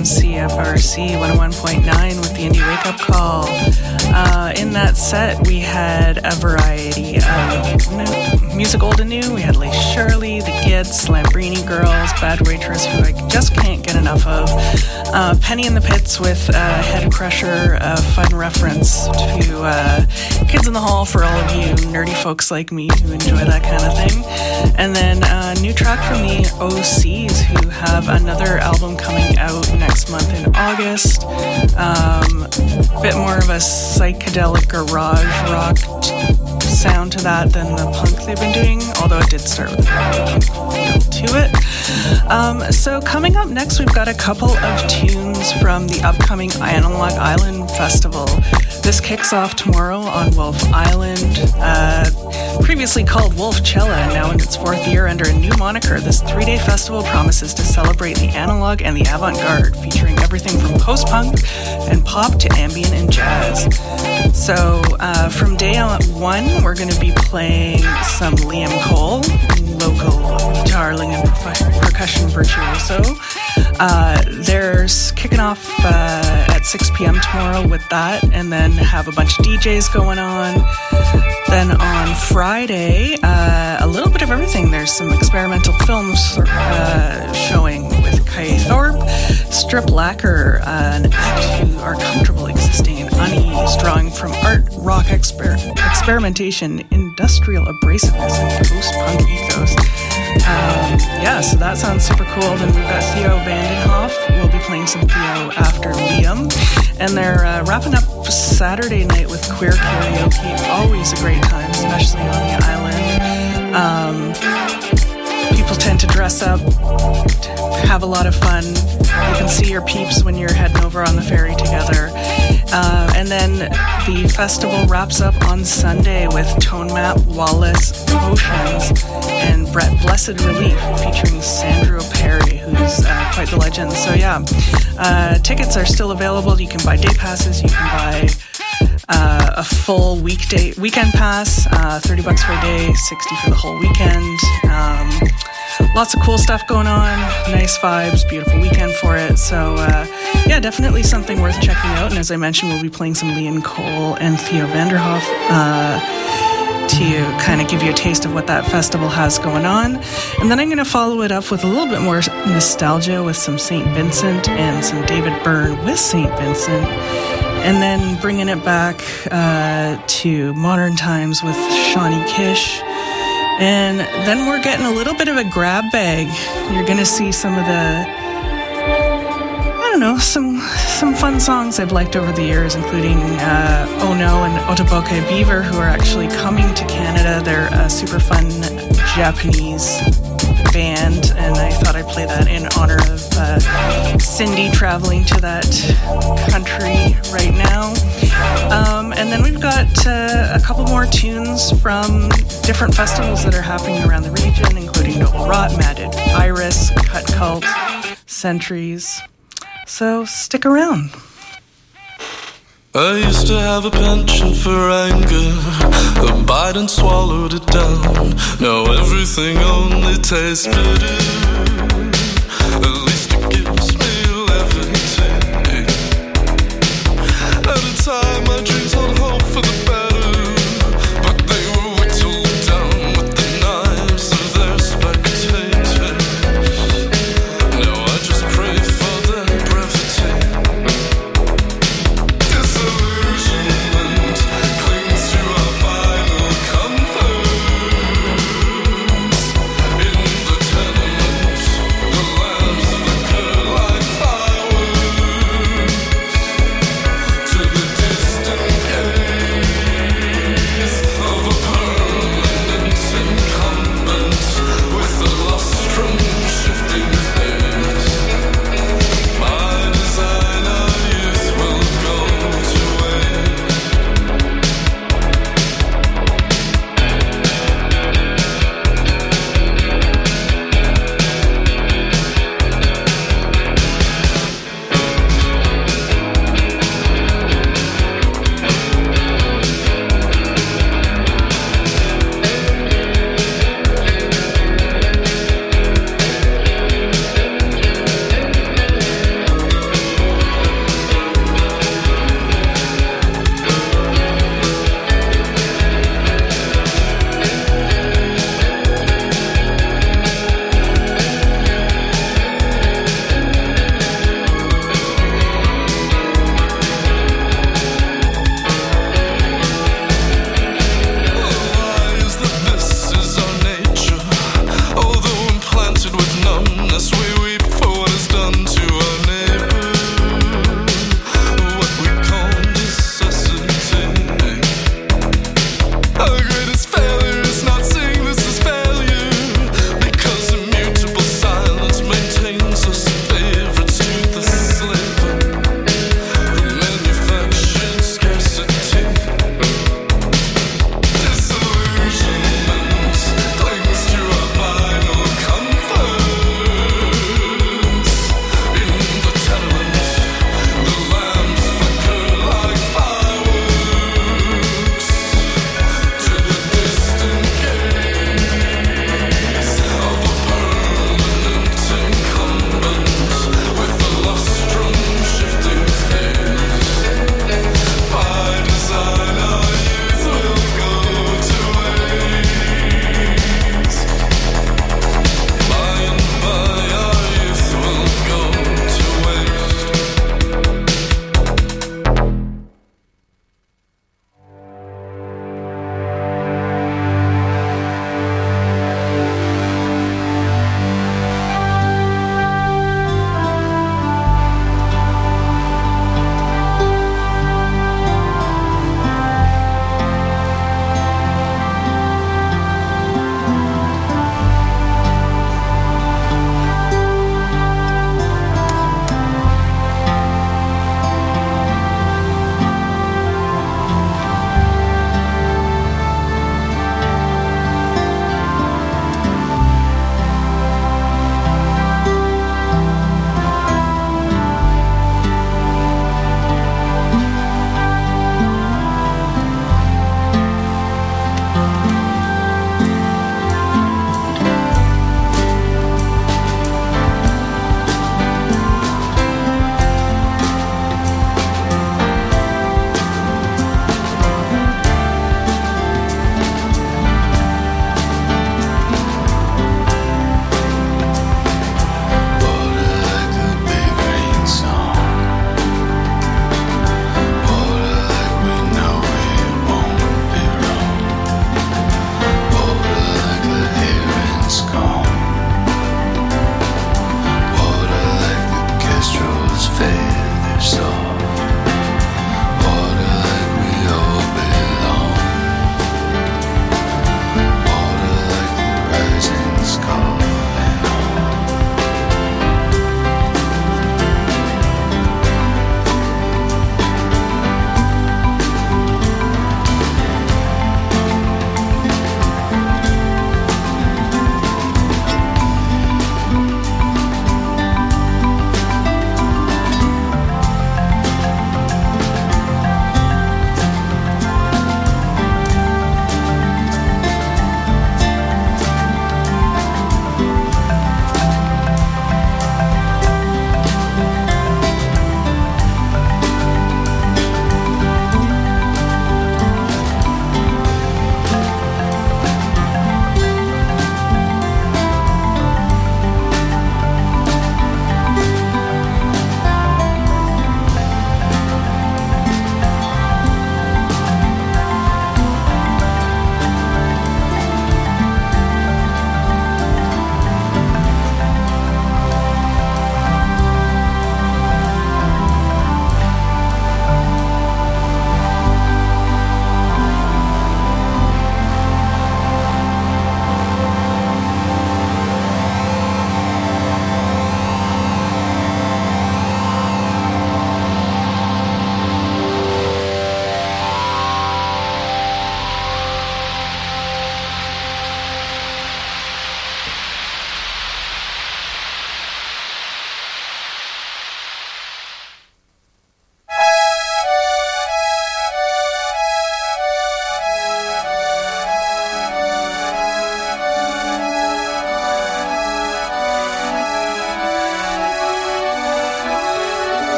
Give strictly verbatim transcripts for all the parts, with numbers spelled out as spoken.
on C F R C one oh one point nine with the Indie Wake Up Call. Uh, in that set, we had a variety of new, music old and new. We had Lee Shirley, The Gits, Lambrini Girls, Bad Waitress, who I just can't get enough of. Uh, Penny in the Pits with uh, Head Crusher, a fun reference to uh, Kids in the Hall for all of you nerdy folks like me who enjoy that kind of thing. And then a new track from the O Cs, who have another album coming out next month in August. Um, a bit more of a psychedelic garage rock t- sound to that than the punk they've been doing, although it did start with a punk feel to it. Um, so coming up next, we've got a couple of tunes from the upcoming Analog Island Festival. This kicks off tomorrow on Wolf Island, uh, previously called Wolfcella, now in its fourth year under a new moniker. This three-day festival promises to celebrate the analog and the avant-garde, featuring everything from post-punk and pop to ambient and jazz. So uh, from day one, we're going to be playing some Liam Cole, local darling and per- percussion virtuoso. Uh, there's kicking off uh, at six p.m. tomorrow with that, and then have a bunch of D Js going on. Then on Friday, uh, a little bit of everything. There's some experimental films uh, showing with Kai Thorpe, Strip Lacquer, uh, an act who are comfortable existing in unease, drawing from art, rock exper- experimentation, industrial abrasiveness, and post-punk ethos. Um, yeah, so that sounds super cool. Then we've got Theo Vandenhoff. We'll be playing some Theo after Liam. And they're uh, wrapping up Saturday night with queer karaoke. Always a great time, especially on the island. Um, people tend to dress up, have a lot of fun. You can see your peeps when you're heading over on the ferry together. Uh, and then the festival wraps up on Sunday with Tone Map, Wallace, Oceans, and Brett Blessed Relief, featuring Sandro Perry, who's uh, quite the legend. So yeah, uh, tickets are still available. You can buy day passes. You can buy uh, a full weekday weekend pass, uh, thirty bucks for a day, sixty for the whole weekend. Um, Lots of cool stuff going on, nice vibes, beautiful weekend for it. So, uh, yeah, definitely something worth checking out. And as I mentioned, we'll be playing some Liam Cole and Theo Vanderhoff uh, to kind of give you a taste of what that festival has going on. And then I'm going to follow it up with a little bit more nostalgia with some Saint Vincent and some David Byrne with Saint Vincent. And then bringing it back uh, to modern times with Shawnee Kish. And then we're getting a little bit of a grab bag. You're going to see some of the, I don't know, some some fun songs I've liked over the years, including uh, Oh No and Otoboke Beaver, who are actually coming to Canada. They're a super fun Japanese band, and I thought I'd play that in honor of uh, Cindy traveling to that country right now. Um, and then we've got uh, a couple more tunes from different festivals that are happening around the region, including Noble Rot, Matted Iris, Cut Cult, Centuries. So stick around. I used to have a penchant for anger, but Biden swallowed it down. Now everything only tastes bitter. At least it gives me levity. At a time my dreams held hope for the better, but they were whittled down with the knives of their spectators. Now I just pray for their brevity. Disillusionment clings to our final comforts in the tenements.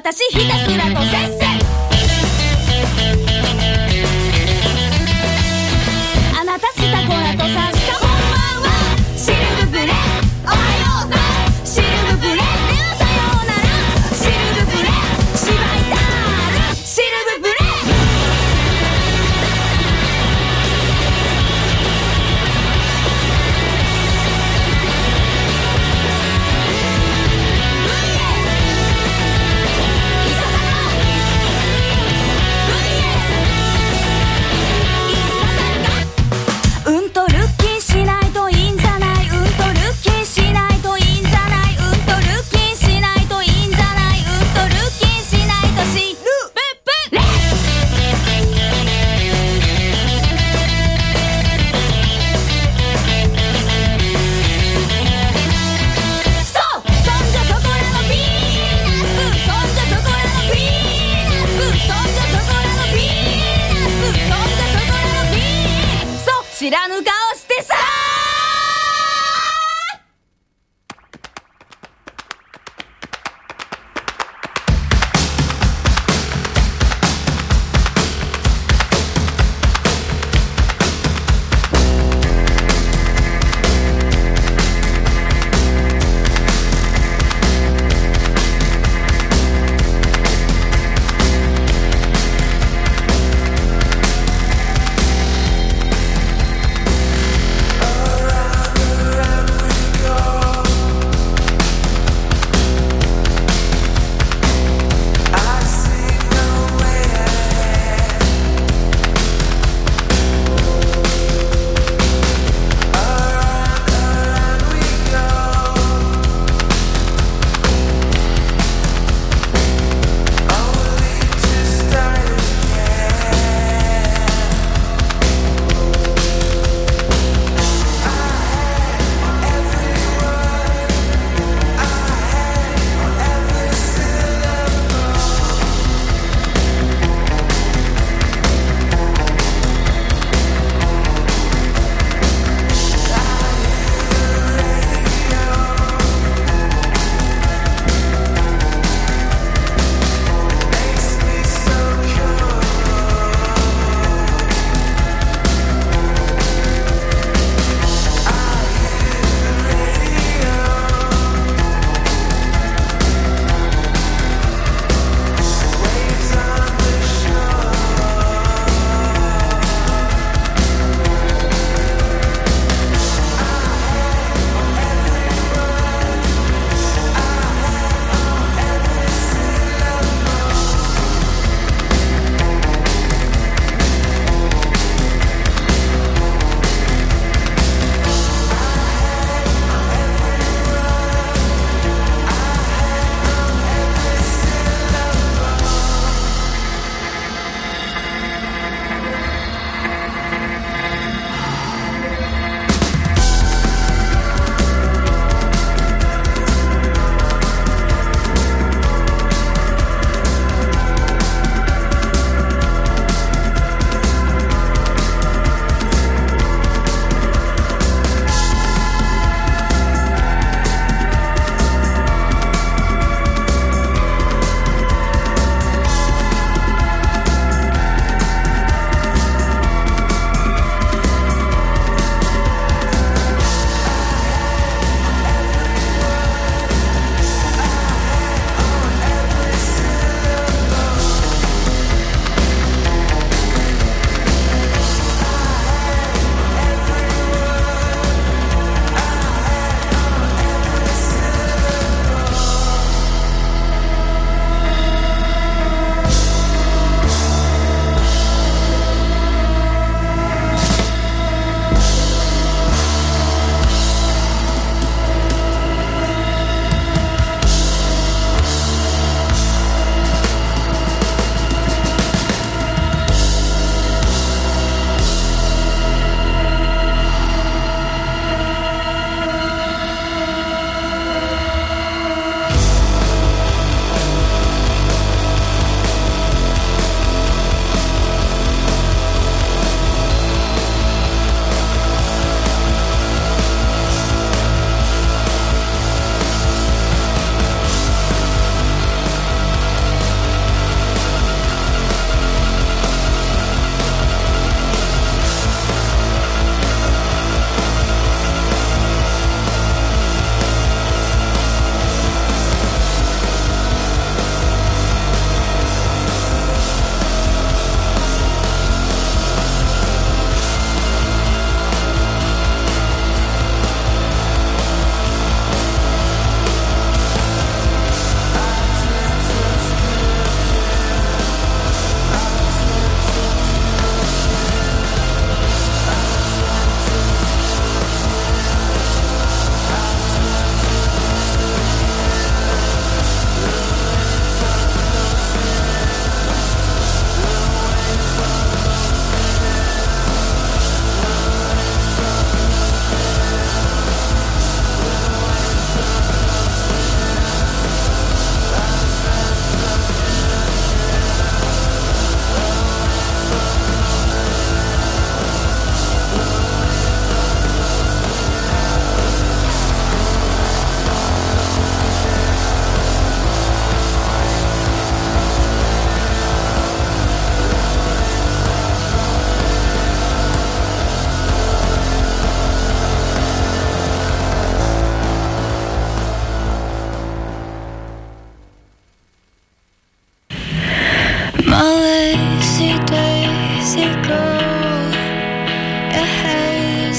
私ひたすらとせっせあなたスタコラとさっしゃこんばんはシルブプレおはようさシルブプレではさようならシルブプレ芝居タールシルブプレいささの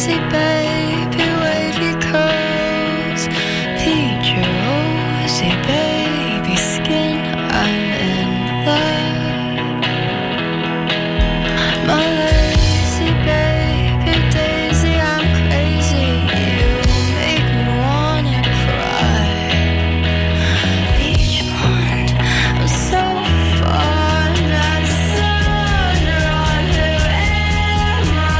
lazy baby, wavy curls, peach rosy baby skin. I'm in love. My lazy baby daisy, I'm crazy. You make me wanna cry. Each month I'm so far, not so drawn. Who am I?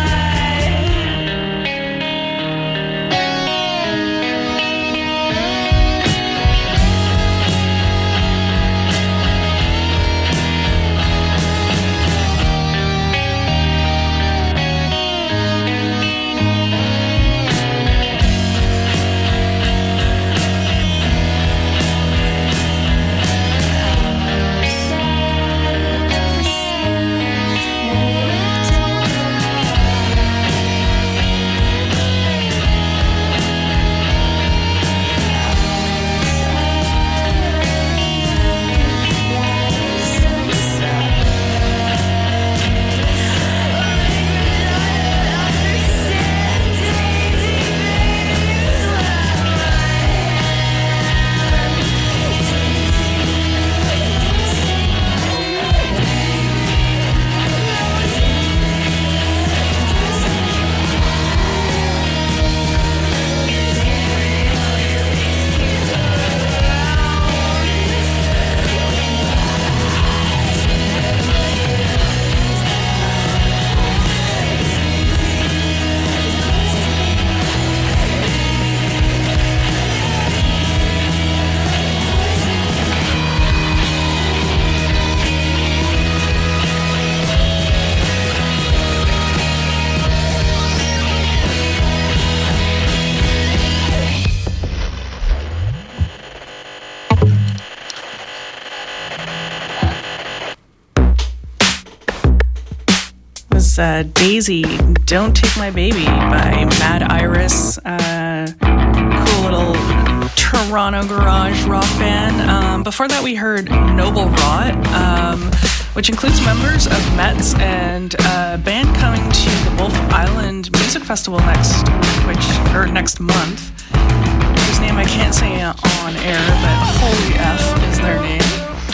Uh, Daisy, Don't Take My Baby by Mad Iris. Uh, cool little Toronto garage rock band. Um, before that, we heard Noble Rot, um, which includes members of Mets and a band coming to the Wolf Island Music Festival next which or next month, whose name I can't say on air, but Holy F is their name.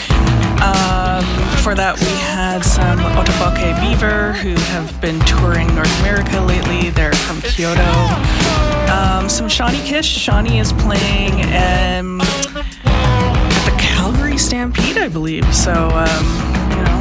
Um, before that, we had some Otoboke Beaver, who have been touring North America lately. They're from Kyoto. Um, some Shawnee Kish. Shawnee is playing um, at the Calgary Stampede, I believe. So, um, you know,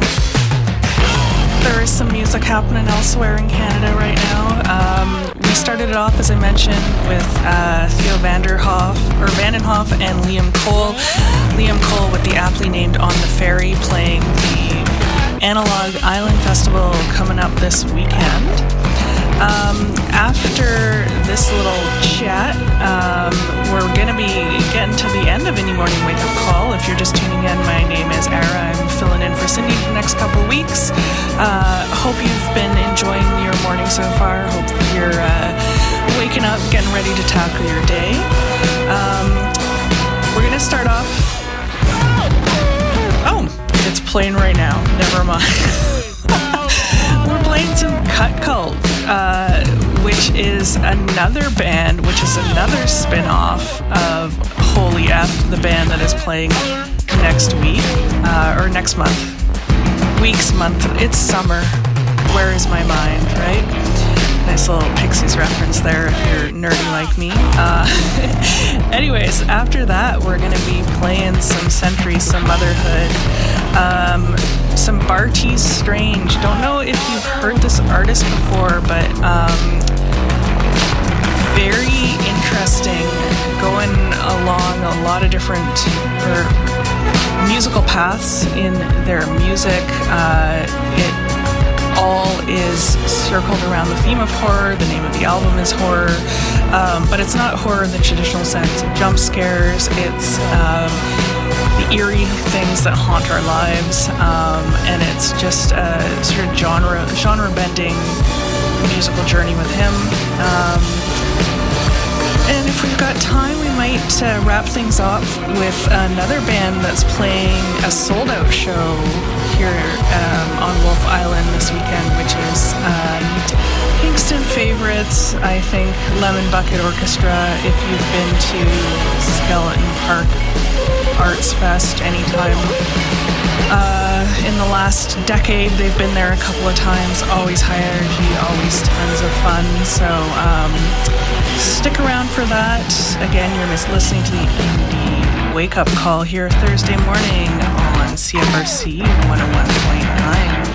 there is some music happening elsewhere in Canada right now. Um, we started it off, as I mentioned, with uh, Theo Vanderhoff, or Vandenhoff and Liam Cole. Liam Cole with the aptly named On the Ferry, playing the Analog Island Festival coming up this weekend. Um, after this little chat, um, we're going to be getting to the end of Indie Morning Wake Up Call. If you're just tuning in, my name is Ara. I'm filling in for Cindy for the next couple of weeks. Uh, hope you've been enjoying your morning so far. Hope you're uh, waking up, getting ready to tackle your day. Um, we're going to start off... Oh, it's playing right now. Never mind. We're playing some Cut Cult, uh, which is another band, which is another spin-off of Holy F, the band that is playing next week, uh, or next month. Weeks, month. It's summer. Where is my mind, right? Nice little Pixies reference there if you're nerdy like me. Uh, anyways, after that, we're going to be playing some Century, some Motherhood, um, some Bartees Strange. Don't know if you've heard this artist before, but um, very interesting, going along a lot of different or musical paths in their music. Uh, it all is circled around the theme of horror. The name of the album is Horror, um, but it's not horror in the traditional sense of jump scares. It's um, the eerie things that haunt our lives, um, and it's just a sort of genre genre bending musical journey with him. Um, and if we've got time, we might uh, wrap things up with another band that's playing a sold-out show here um, on Wolf Island this weekend, which is um, Kingston favorites, I think, Lemon Bucket Orchestra. If you've been to Skeleton Park Arts Fest anytime uh, in the last decade, they've been there a couple of times, always high energy, always tons of fun. So um, stick around for that. Again, you're mis- listening to the Indie Wake Up Call here Thursday morning on C F R C one oh one point nine.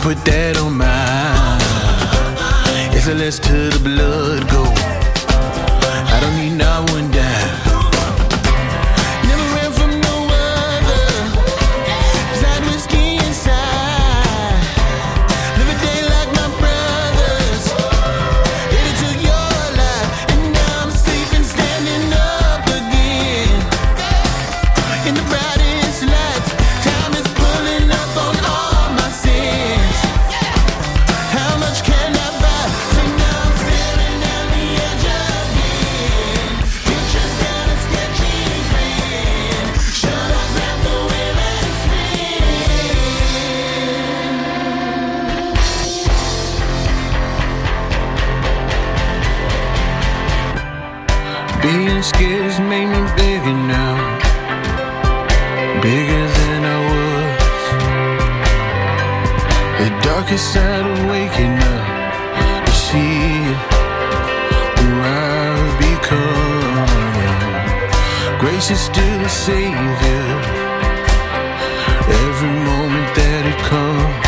put that on mine. It's a less to the blood go. I don't need not one dime. Never ran from no other. Side whiskey inside. Live a day like my brothers. Yeah, they took your life, and now I'm safe and standing up again. In the brightest lights, time is pulling up on all my sins. How much can I buy? Say now I'm staring down the edge again. Future's got a sketchy grin. Should I grab the wheel and spin? Being scared has made me bigger now. Bigger than I was. The darkest side of waking up to see who I've become. Grace is still a savior every moment that it comes.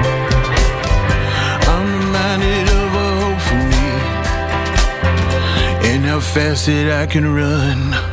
I'm reminded of a hope for me and how fast that I can run.